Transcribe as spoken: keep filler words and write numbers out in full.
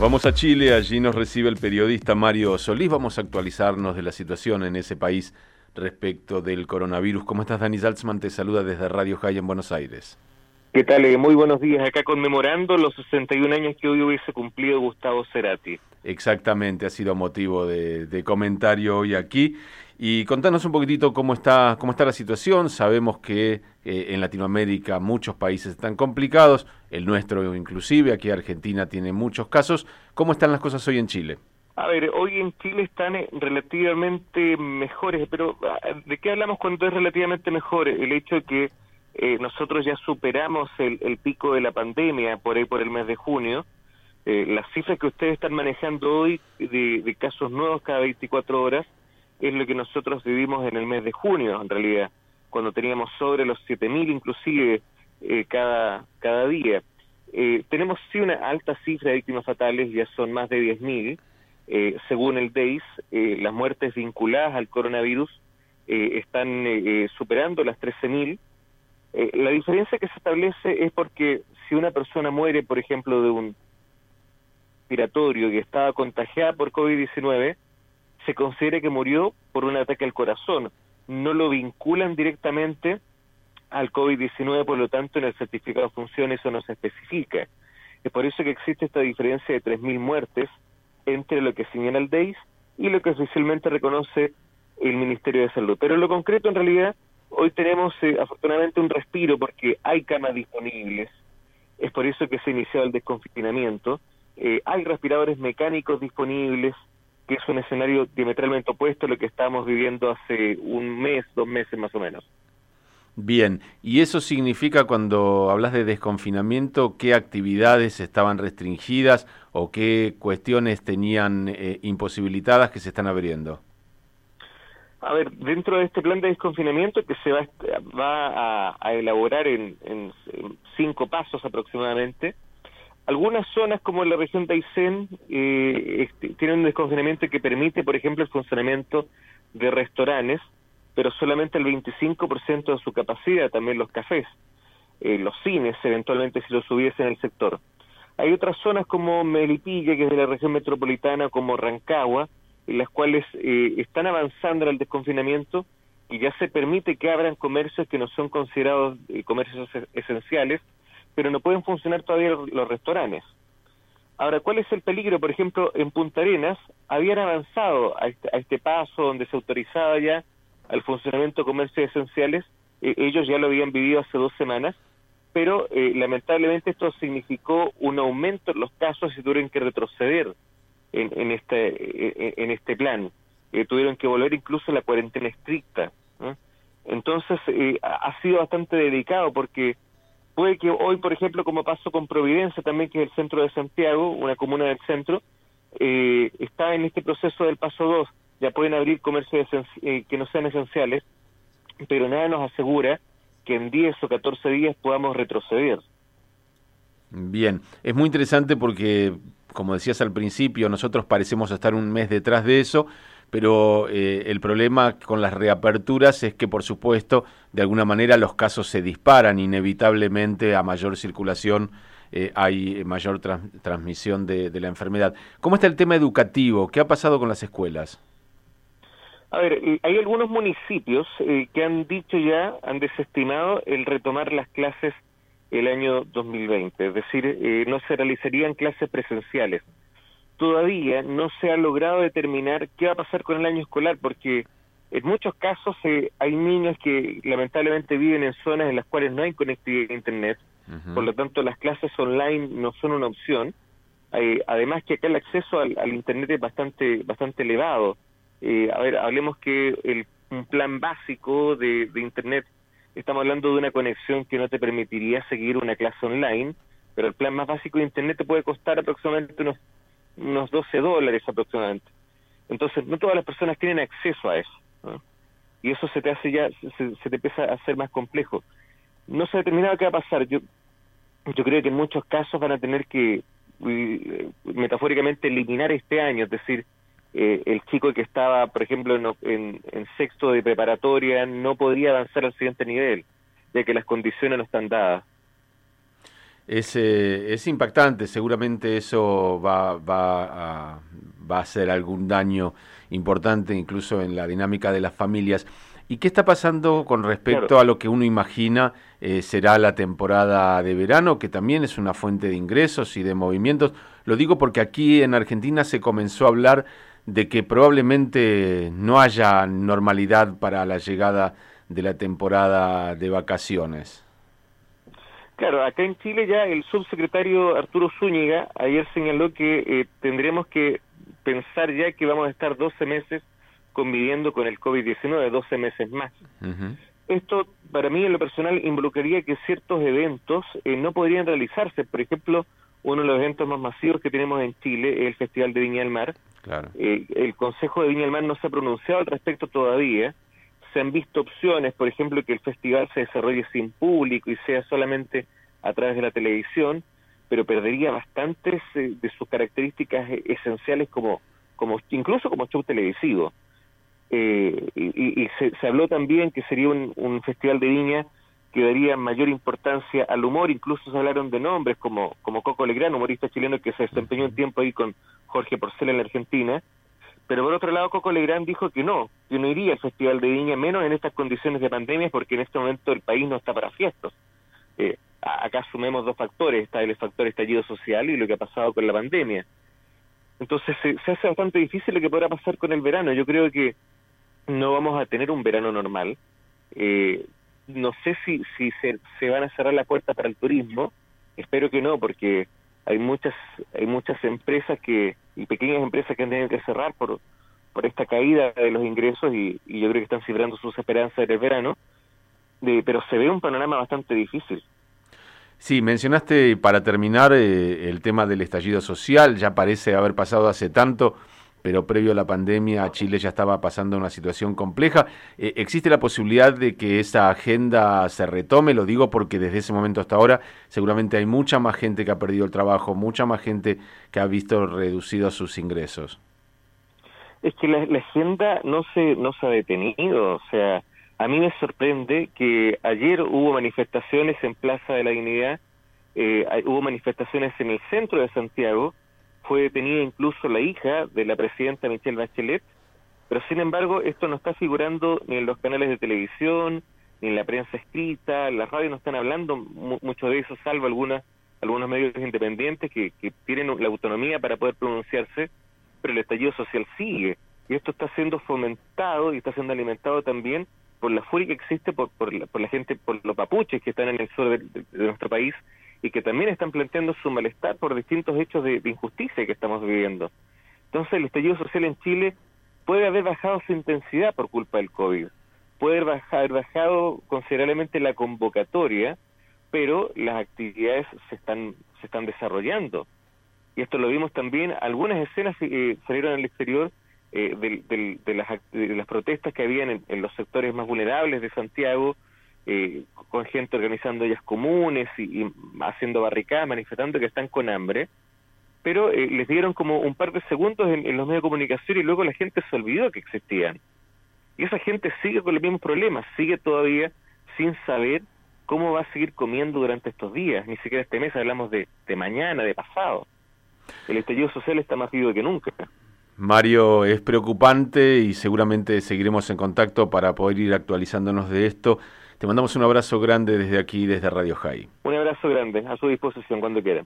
vamos a Chile, allí nos recibe el periodista Mario Solís. Vamos a actualizarnos de la situación en ese país respecto del coronavirus. ¿Cómo estás, Dani Salzman? Te saluda desde Radio High en Buenos Aires. ¿Qué tal? Eh, muy buenos días. Acá conmemorando los sesenta y un años que hoy hubiese cumplido Gustavo Cerati. Exactamente, ha sido motivo de, de comentario hoy aquí. Y contanos un poquitito cómo está, cómo está la situación. Sabemos que eh, en Latinoamérica muchos países están complicados, el nuestro inclusive, aquí Argentina tiene muchos casos. ¿Cómo están las cosas hoy en Chile? A ver, hoy en Chile están relativamente mejores, pero ¿de qué hablamos cuando es relativamente mejor? El hecho de que eh, nosotros ya superamos el, el pico de la pandemia por ahí por el mes de junio. Eh, las cifras que ustedes están manejando hoy de, de casos nuevos cada veinticuatro horas es lo que nosotros vivimos en el mes de junio, en realidad, cuando teníamos sobre los siete mil inclusive eh, cada, cada día. Eh, tenemos sí una alta cifra de víctimas fatales, ya son más de diez mil. Eh, según el D E I S, eh, las muertes vinculadas al coronavirus eh, están eh, superando las trece mil. Eh, la diferencia que se establece es porque si una persona muere, por ejemplo, de un respiratorio que estaba contagiada por COVID diecinueve, se considera que murió por un ataque al corazón. No lo vinculan directamente al COVID diecinueve, por lo tanto en el certificado de función eso no se especifica. Es por eso que existe esta diferencia de tres mil muertes entre lo que señala el D E I S y lo que oficialmente reconoce el Ministerio de Salud. Pero en lo concreto, en realidad, hoy tenemos eh, afortunadamente un respiro porque hay camas disponibles. Es por eso que se ha iniciado el desconfinamiento. Eh, hay respiradores mecánicos disponibles, que es un escenario diametralmente opuesto a lo que estábamos viviendo hace un mes, dos meses más o menos. Bien, ¿y eso significa cuando hablas de desconfinamiento, qué actividades estaban restringidas o qué cuestiones tenían eh, imposibilitadas que se están abriendo? A ver, dentro de este plan de desconfinamiento que se va, va a, a elaborar en, en, en cinco pasos aproximadamente, algunas zonas como la región de Aysén eh, este, tienen un desconfinamiento que permite, por ejemplo, el funcionamiento de restaurantes, pero solamente el veinticinco por ciento de su capacidad, también los cafés, eh, los cines eventualmente si los hubiese en el sector. Hay otras zonas como Melipilla, que es de la región metropolitana, como Rancagua, en las cuales eh, están avanzando en el desconfinamiento y ya se permite que abran comercios que no son considerados eh, comercios esenciales, pero no pueden funcionar todavía los restaurantes. Ahora, ¿cuál es el peligro? Por ejemplo, en Punta Arenas habían avanzado a este, a este paso donde se autorizaba ya al funcionamiento de comercios esenciales. Eh, ellos ya lo habían vivido hace dos semanas, pero eh, lamentablemente esto significó un aumento en los casos y tuvieron que retroceder en, en, este, en, en este plan. Eh, tuvieron que volver incluso a la cuarentena estricta, ¿no? Entonces, eh, ha sido bastante delicado porque puede que hoy, por ejemplo, como pasó con Providencia también, que es el centro de Santiago, una comuna del centro, eh, está en este proceso del paso dos. Ya pueden abrir comercios eh, que no sean esenciales, pero nada nos asegura que en diez o catorce días podamos retroceder. Bien, es muy interesante porque, como decías al principio, nosotros parecemos estar un mes detrás de eso, pero eh, el problema con las reaperturas es que, por supuesto, de alguna manera los casos se disparan inevitablemente a mayor circulación, eh, hay mayor trans transmisión de, de la enfermedad. ¿Cómo está el tema educativo? ¿Qué ha pasado con las escuelas? A ver, hay algunos municipios eh, que han dicho ya, han desestimado el retomar las clases el año dos mil veinte, es decir, eh, no se realizarían clases presenciales. Todavía no se ha logrado determinar qué va a pasar con el año escolar, porque en muchos casos eh, hay niños que lamentablemente viven en zonas en las cuales no hay conectividad a Internet, uh-huh. Por lo tanto las clases online no son una opción. Eh, además que acá el acceso al, al Internet es bastante, bastante elevado. Eh, a ver, hablemos que el un plan básico de, de Internet, estamos hablando de una conexión que no te permitiría seguir una clase online, pero el plan más básico de Internet te puede costar aproximadamente unos unos doce dólares aproximadamente. Entonces, no todas las personas tienen acceso a eso, ¿no? Y eso se te hace ya, se, se te empieza a hacer más complejo. No se ha determinado qué va a pasar. Yo, yo creo que en muchos casos van a tener que, eh, metafóricamente, eliminar este año, es decir, eh, el chico que estaba, por ejemplo, en, en, en sexto de preparatoria no podría avanzar al siguiente nivel, ya que las condiciones no están dadas. Es, eh, es impactante, seguramente eso va, va, a, va a hacer algún daño importante incluso en la dinámica de las familias. ¿Y qué está pasando con respecto Claro. a lo que uno imagina eh, será la temporada de verano, que también es una fuente de ingresos y de movimientos? Lo digo porque aquí en Argentina se comenzó a hablar de que probablemente no haya normalidad para la llegada de la temporada de vacaciones. Claro, acá en Chile ya el subsecretario Arturo Zúñiga ayer señaló que eh, tendremos que pensar ya que vamos a estar doce meses conviviendo con el COVID diecinueve, doce meses más. Uh-huh. Esto, para mí, en lo personal, involucraría que ciertos eventos eh, no podrían realizarse. Por ejemplo, uno de los eventos más masivos que tenemos en Chile es el Festival de Viña del Mar. Claro. Eh, el Consejo de Viña del Mar no se ha pronunciado al respecto todavía. Se han visto opciones, por ejemplo, que el festival se desarrolle sin público y sea solamente a través de la televisión, pero perdería bastantes eh, de sus características esenciales como, como incluso como show televisivo. Eh, y y se, se habló también que sería un, un festival de viña que daría mayor importancia al humor, incluso se hablaron de nombres como, como Coco Legrand, humorista chileno que se desempeñó un tiempo ahí con Jorge Porcel en la Argentina, pero por otro lado Coco Legrand dijo que no, que no iría al Festival de Viña, menos en estas condiciones de pandemia, porque en este momento el país no está para fiestas. Eh, acá sumemos dos factores, está el factor estallido social y lo que ha pasado con la pandemia. Entonces se, se hace bastante difícil lo que podrá pasar con el verano. Yo creo que no vamos a tener un verano normal. Eh, no sé si, si se, se van a cerrar la puerta para el turismo, espero que no, porque hay muchas hay muchas empresas que y pequeñas empresas que han tenido que cerrar por por esta caída de los ingresos y, y yo creo que están cifrando sus esperanzas en el verano, de, pero se ve un panorama bastante difícil. Sí, mencionaste para terminar eh, el tema del estallido social, ya parece haber pasado hace tanto, pero previo a la pandemia Chile ya estaba pasando una situación compleja. Eh, ¿Existe la posibilidad de que esa agenda se retome? Lo digo porque desde ese momento hasta ahora seguramente hay mucha más gente que ha perdido el trabajo, mucha más gente que ha visto reducidos sus ingresos. Es que la, la agenda no se no se ha detenido, o sea, a mí me sorprende que ayer hubo manifestaciones en Plaza de la Dignidad, eh, hay, hubo manifestaciones en el centro de Santiago, fue detenida incluso la hija de la presidenta Michelle Bachelet, pero sin embargo esto no está figurando ni en los canales de televisión, ni en la prensa escrita, las radios no están hablando mu mucho de eso, salvo algunas algunos medios independientes que, que tienen la autonomía para poder pronunciarse, pero el estallido social sigue, y esto está siendo fomentado y está siendo alimentado también por la furia que existe por, por, la, por la gente, por los mapuches que están en el sur de, de, de nuestro país, y que también están planteando su malestar por distintos hechos de, de injusticia que estamos viviendo. Entonces el estallido social en Chile puede haber bajado su intensidad por culpa del COVID, puede haber bajado, haber bajado considerablemente la convocatoria, pero las actividades se están, se están desarrollando. Y esto lo vimos también, algunas escenas eh, salieron al exterior eh, de, de, de, las, de las protestas que habían en, en los sectores más vulnerables de Santiago, eh, con gente organizando ollas comunes y, y haciendo barricadas, manifestando que están con hambre, pero eh, les dieron como un par de segundos en, en los medios de comunicación y luego la gente se olvidó que existían. Y esa gente sigue con los mismos problemas, sigue todavía sin saber cómo va a seguir comiendo durante estos días, ni siquiera este mes, hablamos de, de mañana, de pasado. El estallido social está más vivo que nunca. Mario, es preocupante y seguramente seguiremos en contacto para poder ir actualizándonos de esto. Te mandamos un abrazo grande desde aquí, desde Radio High. Un abrazo grande, a su disposición cuando quieran.